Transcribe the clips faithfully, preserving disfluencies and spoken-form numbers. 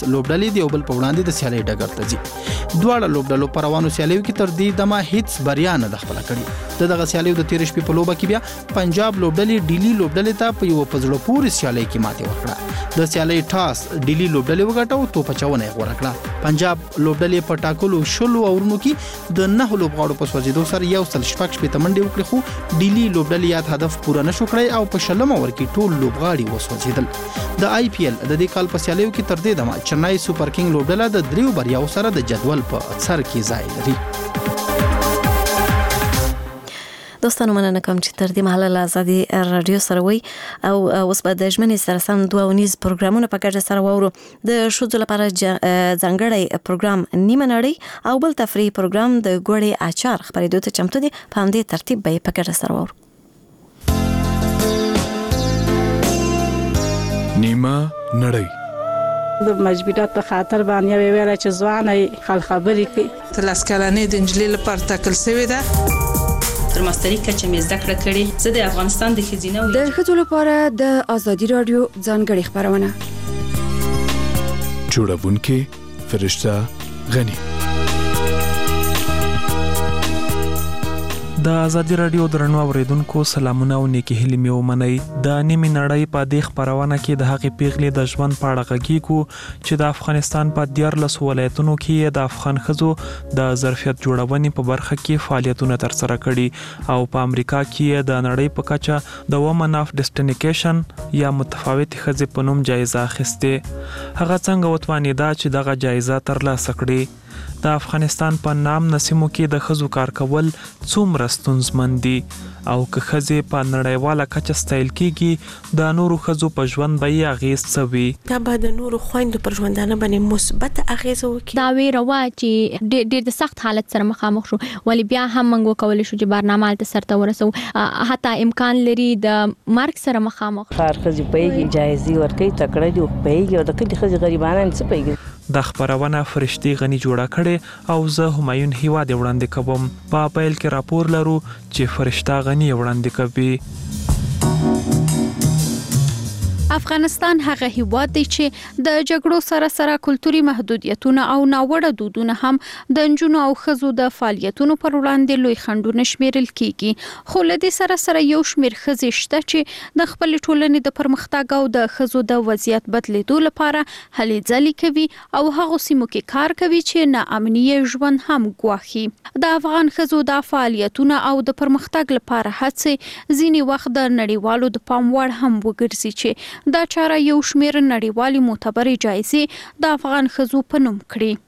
لوبډلې د یو بل په وړاندې د سیالۍ ډګر ته ځي. دواړه لوبډلو په روانو سیالیو کې تر دې دمه هیڅ بریا نه ده خپله کړې. د دغه سیالیو د تېرې شپې په لوبه کې بیا پنجاب لوبډلې ډیلي لوبډلې ته په یوه په زړه پورې سیالۍ کې ماتې ورکړه. د سیالۍ ټاس ډیلي لوبډلې وګټه او توپ اچونه یې غوره کړه. پنجاب لوبډلې په ټاکلو شلو اورونو کې د نهو لوبغاړو په سوځېدو سره یو سل شپږ شپېته منډې وکړې، خو ډیلي لوبډلې یاد هدف پوره نه شو کړی او په شلم اوور کې ټول لوبغاړي وسوځېدل. د آی پی ایل د دې کال په سیالیو کې تر دې دمه چنای سوپر کینګ لوبډله د دریو بریاو سره د جدول په سر کې ځای لري. دوستانو مننه کوم چې تر دې مهاله له ازادي رادیو سره وي او اوس به د ژمنې سره سم دوه ونیز پروګرامونه په ګډه سره واورو. د ښځو لپاره ځانګړی پروګرام نیمه نړۍ او بل تفریحي پروګرام د ګوړې اچار خپرېدو ته چمتو دي. په همدې ترتیب به یې په ګډه سره واورو. نیمه نړۍ د مجبورات په خاطر باندې ویل چې ځواني خل خبرې کوي. تلاس کلنې د انجلۍ لپاره تاکل شوې ده. تر ماستري کچه مې زده کړه کړې. زه د افغانستان د ښځینه د ښځو لپاره د ازادي رادیو ځانګړې خبرونه جوړونکې فرشته غنی. د ازادي رادیو درنو اوریدونکو سلامونه او نیکی هیلې مې ومنئ. د نیمې نړۍ په دې خپرونه کې د هغې پیغلې د ژوند په اړه غږیږو چې د افغانستان په دیارلسو ولایتونو کې د افغان ښځو د ظرفیت جوړونې په برخه کې فعالیتونه ترسره کړي او په امریکا کې د نړۍ په کچه د وومن اف ډیسټینیکیشن یا متفاوتې ښځې په نوم جایزه اخیستې. هغه څنګه وتوانېده چې دغه جایزه ترلاسه کړي؟ د افغانستان په نام نسیمو کې د ښځو کار کول څومره ستونزمن دي او که ښځې په نړیواله کچه ستایل کېږي د نورو ښځو په ژوند به یې اغېز څه وي؟ دا به د نورو خویندو پر ژوندانه باندې مثبت اغېزه وکړي. دا ویره وه چې ډېر د سخت حالت سره مخامخ شو، ولې بیا هم موږ وکولی شو چې برنامه هلته سرته ورسوو. حتی امکان لري د مرګ سره مخامخ. هر ښځې پوهېږي جایزې ورکوي، تکړه دي پوهېږي او د کلي ښځې غریبانه څه پوهېږي. د خبرونه فرشتي غنی جوړه کړي او زه همایون هیواد وړاندې کوم. په پیل کې راپور لرو چې فرشته غنی وړاندې کوي. افغانستان هغه هیواد دی چې د جګړو سره سره کلتوري محدودیتونه او ناوړه دودونه هم د نجونو او ښځو د فعالیتونو پر وړاندې لوی خنډونه شمیرل کیږي. خو له دې سره سره یو شمیر ښځې شته چې د خپل ټولنې د پرمختګ او د ښځو د وضعیت بدلیدو لپاره هلې ځلې کوي او هغه سیمو کې کار کوي چې ناامني ژوند هم ګواښي. د افغان ښځو د فعالیتونه او د پرمختګ لپاره هڅې ځینې وخت د نړیوالو د پام وړ هم وګرځي چې دا چاره یو شمیر نړیوالي معتبرې جایزې د افغان ښځو په نوم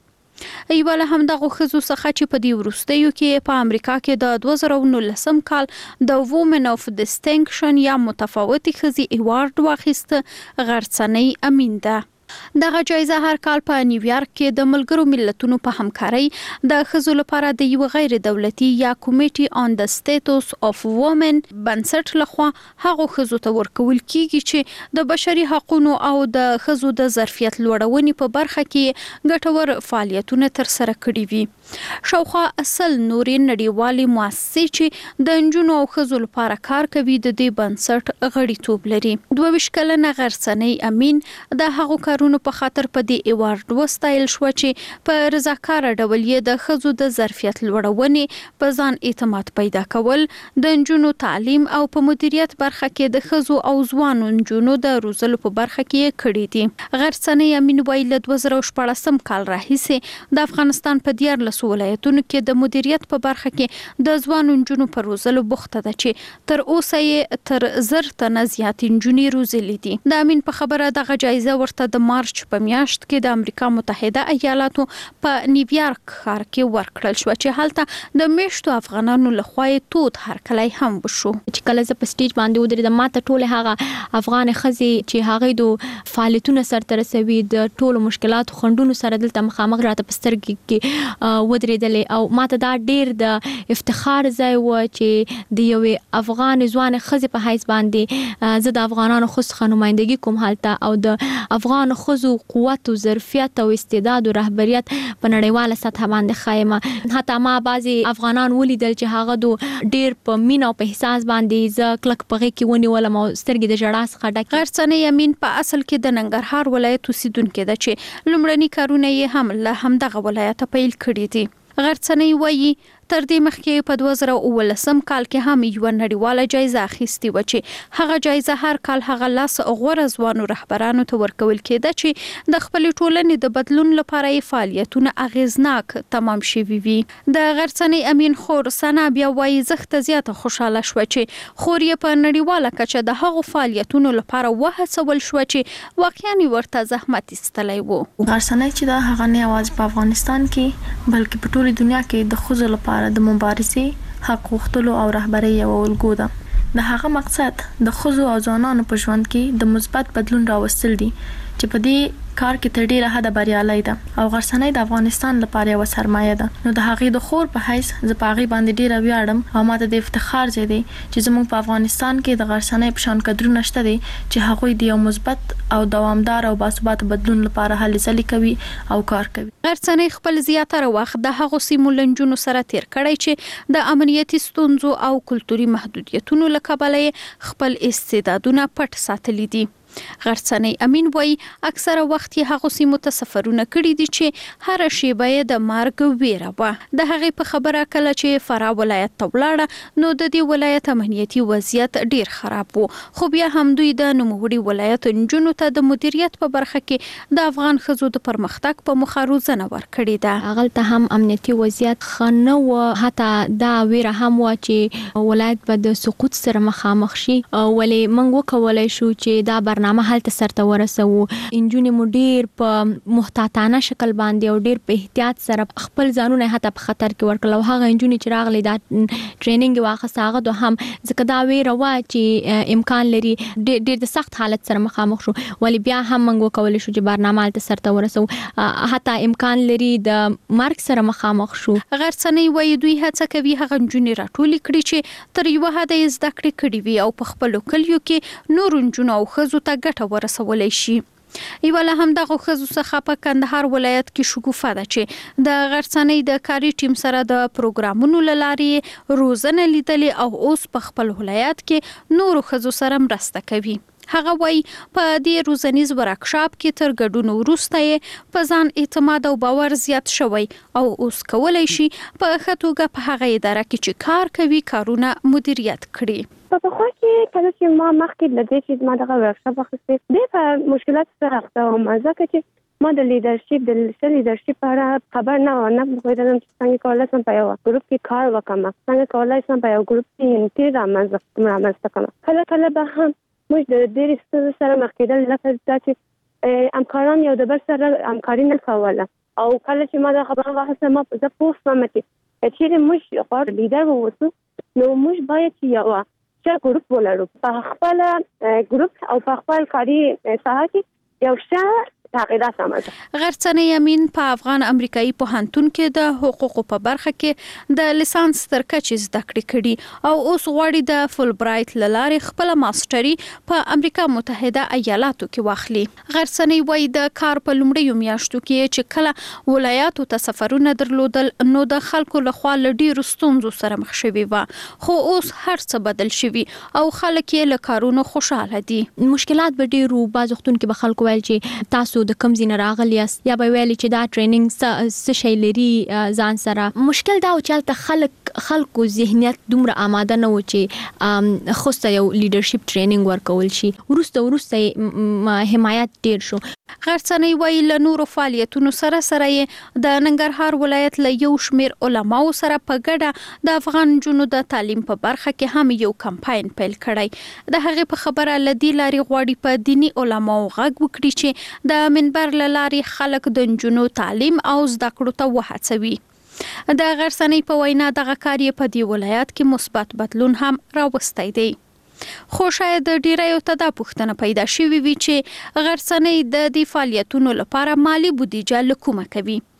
کړي. یوه له همدغو ښځو څخه چې په دې وروستیو کې په امریکا کې د دوه زره نولسم کال د وومن اف ډیسټینکشن یا متفاوتې ښځې ایوارډ واخیسته غرڅنۍ امین ده. دغه جایزه هر کال په نیویارک کې د ملګرو ملتونو په همکارۍ د ښځو لپاره د یو غیر دولتي یا کمیټي آن د سټیټس اف وومن بنسټ لخوا هغو ښځو ته ورکول کیږي چې د بشري حقوقو او د ښځو د ظرفیت لوړونې په برخه کې ګټور فعالیتونه ترسره کړي وي. شاوخوا اصل نورې نړیوالې مؤسسې چې د نجونو او ښځو لپاره کار کوي د دې بنسټ غړیتوب لري. دوه ویشت کلنه غرڅنۍ امین د هغو کارونو په خاطر په دې ایوارډ وستایل شو چې په رضاکاره ډول یې د ښځو د ظرفیت لوړونې، په ځان اعتماد پیدا کول، د نجونو تعلیم او په مدیریت برخه کې د ښځو او ځوانو نجونو د روزلو په برخه کې کړي دي. غرڅنۍ امین وایي له دوه زره شپاړسم کال راهیسې د افغانستان په دیارلسو ولایتونو کې د مدیریت په برخه کې د ځوانو نجونو په روزلو بوخته ده چې تر اوسه یې تر زر تنه زیاتې نجونې روزلې دي. د امین په خبره دغه جایزه ورته د مارچ په میاشت کې د امریکا متحده ایالاتو په نیویارک ښار کې ورکړل شو چې هلته د میشتو افغانانو لخوا تود هرکلی هم وشو. چې کله زه په سټیج باندې ودرېدم ماته ټولې هغه افغان ښځې چې هغوی د فعالیتونه سرته رسوي د ټولو مشکلاتو خنډونو سره دلته مخامخ راته په سترګې کې ودرېدلې او ماته دا ډېر د افتخار ځای و چې د یوې افغان ځوانې ښځې په حیث باندې زه د افغانانو خو څخه نمایندګي کوم هلته او د افغانو خپل خزو قوت او ظرفیت او استعداد او رهبریت په نړیواله سطح باندې خایمه. حتی ما بعضی افغانان ولیدل چې هغه دو ډیر په مینا او په احساس باندې ز کلک پغه کې ونیولم او سترګې د جړا څخه ډک. غرڅنۍ امین په اصل کې د ننګرهار ولایت اوسیدونکې ده چې لومړني کارونه یې هم له همدغه ولایت پیل کړي دي. غرڅنۍ وایي تر دې مخکې په دوه زره اوولسم کال کې هم یو نړیواله جایزه اخیستې و چې هغه جایزه هر کال هغه لاس غوړه ځوانو رهبرانو ته ورکول کېده چې د خپل ټولنې د بدلون لپاره یې فعالیتونه اغیزناک تمام شوي وي. د غرڅنۍ امین خور سنا بیا وایي زخته زیاته خوشاله شو چې خور یې په نړیواله کچه د هغو فعالیتونو لپاره وهڅول شو چې واقعا ورته زحمت ایستلی و. غرڅنۍ چې دا هغه نه یوازې په افغانستان کې بلکې په ټوله دنیا کې د ښځو لپاره د مبارزې حق غوښتلو او رهبرۍ یو الګو ده. د هغه مقصد د ښځو او ځوانانو په ژوند کې د مثبت بدلون راوستل دي چې په دې کار کې تر ډیره حد بریالۍ ده او غرڅنۍ د افغانستان لپاره یو سرمایه ده. نو د هغې د خور په حیث زه په هغې باندې ډیره ویاړم او ماته د افتخار ځای دی چې زموږ په افغانستان کې د غرڅنۍ په شان کدرونه شته دي چې هغوی د یو مثبت او دوامدار او باثباته بدلون لپاره هلې ځلې کوي او کار کوي. غرڅنۍ خپل زیاتره وخت د هغو سیمو له نجونو سره تیر کړی چې د امنیتي ستونزو او کلتوري محدودیتونو له کبله خپل استعدادونه پټ ساتلي دي. غرڅنۍ امین وایي اکثره وخت یې هغو سیمو ته سفرونه کړي دي چې هر شیبه یې د مرګ ویره وه. د هغې په خبره کله چې فراه ولایت ته ولاړه نو د دې ولایت امنیتي وضعیت ډیر خراب و، خو بیا هم دوی د نوموړي ولایت نجونو ته د مدیریت په برخه کې د افغان ښځو د پرمختګ په موخه روزنه ورکړې ده. هغلته هم امنیتي وضعیت ښه نه و، حتی دا ویره هم و چې ولایت به د سقوط سره مخامخ شي، ولې موږ وکولی شو چې دا برنامه نامه هلته سرته ورسوو. انجونې مو ډیر په محتاطانه شکل باندې او ډیر په احتیاط سره خپل ځانونه حتی په خطر کې ورکړل او هغه انجونې چې راغلي دا ټریننګ واخیست هغه دو هم ځکه دا ویره وه چې امکان لري ډیر د سخت حالت سره مخامخ شو، ولی بیا هم موږ وکولی شو چې برنامه هلته سرته ورسوو، حتی امکان لري د مرګ سره مخامخ شو. غرڅنۍ وایي دوی هڅه کوي هغه انجونې راټولې کړي چې تر یوه حده یې زده کړې کړي وي او په خپلو کلیو کې نورو نجونو او ښځو ته ګټه ورسولی شي. یوه له همدغو ښځو څخه په کندهار ولایت کې شګوفه ده چې د غرڅنۍ د کاري ټیم سره د پروګرامونو له لارې روزنه لیدلې او اوس په خپل ولایت کې نورو ښځو سره مرسته کوي. هغه وایي په دې روزنیز ورکشاپ کې تر ګډون وروسته یې په ځان اعتماد او باور زیات شوی او اوس کولی شي په ښه توګه په هغه اداره کې چې کار کوي کارونه مدیریت کړي. په پخوا کې کله چې ما مخکې له دې چې ما دغه ورکشاپ اخیستی ډېر په مشکلاتو سره اخته وم، ځکه چې ما د لیدرشپ د ښه لیدرشپ په اړه خبر نه وم، نه پوهېدلم چې څنګه کولی شم په یوه ګروپ کې کار وکړم، څنګه کولی شم په یو ګروپ کې انټي رامنځته کړم. کله کله به هم موږ د ډېرې ستونزو سره مخ کېدل، لکه دا چې همکاران یو د بل سره همکاري نه کوله او کله چې ما دا خبره واخیسته ما زه پوه شوم چې چیرې موږ غواړو لیدر واوسو نو موږ باید چې یوه ښه ګروپ ولرو، په خپل ګروپ او په خپل کاري ساحه کې یو ښه تغییرات رامنځته. غرڅنۍ امین په افغان امریکایي پوهنتون کې د حقوقو په برخه کې د لیسانس تر کچې زده کړې کړي او اوس غواړي د فول برایټ له لارې خپله ماسټري په امریکا متحده ایالاتو کې واخلي. غرڅنۍ وایي د کار په لومړیو میاشتو کې چې کله ولایاتو ته سفرونه درلودل نو د خلکو لخوا له ډېرو ستونزو سره مخ شوي وه، خو اوس هر څه بدل شوي او خلک یې له کارونو خوشحاله دي. مشکلات به ډېر وو، بعض وختونو کې به خلکو ویل چې تاسو د کوم ځای نه راغلي یاست، یا به ویل چې دا ټریننګ څه شی لري ځان سره. مشکل دا و چې هلته خلک خلکو ذهنیت دومره آماده نه و چې خوسته یو لیډرشپ ټریننګ ورکول شي، وروسته وروسته یې حمایت ډیر شو. غرڅنۍ وایي له نورو فعالیتونو سره سره یې د ننګرهار ولایت له یو شمېر علماو سره په ګډه د افغان نجونو د تعلیم په برخه کې هم یو کمپاین پیل کړی. د هغې په خبره له دې لارې غواړي په دیني علماو غږ وکړي چې د منبر له لارې خلک د نجونو تعلیم او زده کړو ته وهڅوي. د غرڅنۍ په وینا دغه کار یې په دې ولایت کې مثبت بدلون هم راوستی دی. خو شاید ډیریو ته دا پوښتنه پیدا شوې وي چې غرڅنۍ د دې فعالیتونو لپاره مالی بودیجه له کومه کوي.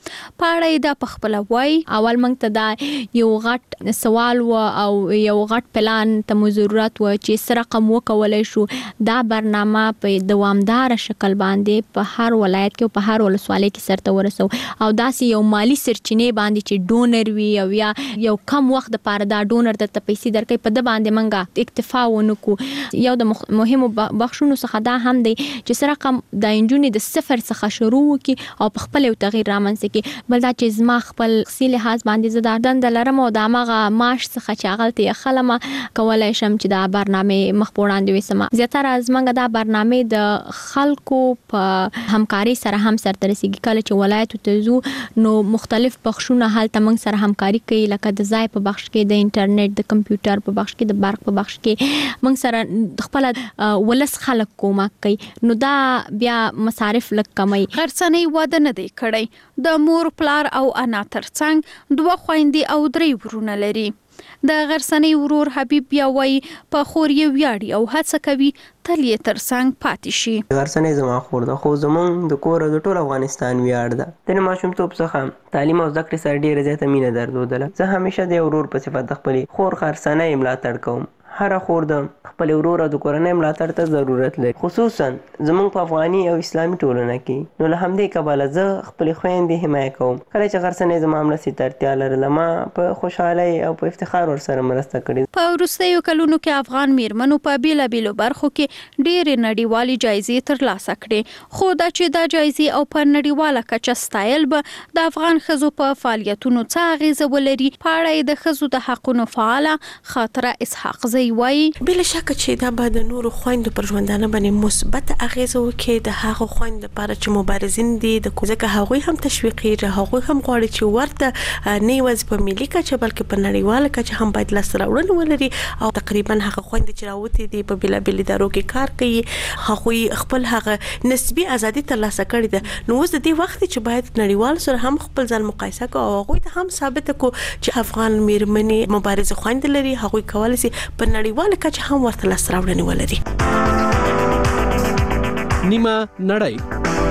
په اړه دا په خپل وای اول موږ ته دا یو غټ سوال و او یو غټ پلان ته ضرورت و چې سره رقم وکولای شو دا برنامه په دوامدار شکل باندې په هر ولایت کې او په هر ولسوالۍ کې سرته ورسو او داسې یو مالی سرچینې باندې چې ډونر وي او یا یو کم وخت لپاره دا ډونر د پیسې درکې په د باندې منګه اکتفا ونکو. یو د مهمو بخښونو څخه دا هم دی چې سره رقم د انجونې د صفر څخه شروع وکي او په خپل یو تغییر رامنځته کړي. بل دا چې زما خپل شخصي لحاظ باندې زه د دند لرم او د هغه معاش څخه چې هغلته یې خلمه کولای شم چې دا برنامه مخ په وړاندې وسم. زیاتره از منګه دا برنامه د خلکو په همکاري سره هم سره رسیږي. کله چې ولایت ته زو نو مختلف بخښونه هلته موږ سره همکاري کوي، لکه د ځای په بخش کې، د انټرنیټ، د کمپیوټر په بخش کې، د برق په بخش کې موږ سره خپل ولس خلک کومک کوي. نو دا بیا مصارف لږ کموي. غرڅنۍ واده نه دی کړی. د مور پلار او انا ترڅنګ دوه خويندې او درې ورونه لري. د غرڅنۍ ورور حبیب بیا وای په خور یې ویاړي او هڅه کوي تل یې ترڅنګ پاتې شي. غرڅنۍ زما خور ده، خو زمونږ د کور د ټول افغانستان ویاړ ده. د ماشومتوب څخه تعلیم او زده کړې سره ډېره زیاته مینه درلودله. زه همیشه د ورور په صفت د خپلې خور غرڅنۍ ملاتړ کوم. هر خور د خپل ورور او د کورنۍ ملاتړ ته ضرورت لري، خصوصا زمونږ په افغاني او اسلامي ټولنه کې. نو له همدې کبله زه خپلې خویندې حمایه کوم. کله چې غرڅنۍ زما مرستې ته اړتیا لرله، ما په خوشحالۍ او په افتخار ورسره مرسته کړې. په وروستیو کلونو کې افغان میرمنو په بیلابیلو برخو کې ډېرې نړیوالې جایزې ترلاسه کړې، خو دا چې دا جایزې او په نړیواله کچه ستایل به د افغان ښځو په فعالیتونو څه اغیزه ولري، په اړه یې د ښځو د حقونو فعاله خاطره اسحاق زی وایي. بل شک چې دا به د نورو خويندو پر ژوندانه باندې مثبت اغیزه وکړي، د هغه خويندو لپاره چې مبارزین دي، د ځکه هغوی هم تشویقي، هغوی هم غواړي چې ورته نه یوازې په ملي کچه بلکې په نړیواله کچه هم باید لاس راوړنه ولري. او تقریبا هغه خويندې چې راوتي دي په بیلابیل ادارو کې کار کوي، هغوی خپل هغه نسبی ازادي ترلاسه کړې ده. نو اوس د دې وخت چې باید نړیوال سره هم خپل ځان مقایسه کوي او هغوی ته هم ثابت کړي چې افغان میرمنې مبارزه خويندې لري، هغوی کولای شي په نړیواله کچه هم ورته لاس راوړنه ولري. نیمه نړۍ